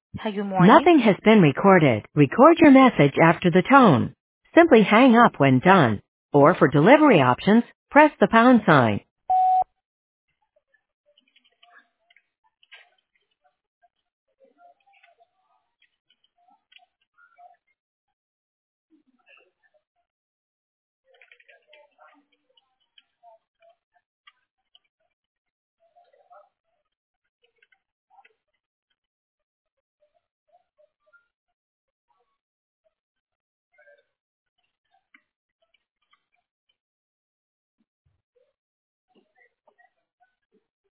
Hi, good morning. Nothing has been recorded. Record your message after the tone. Simply hang up when done. Or for delivery options, press the pound sign.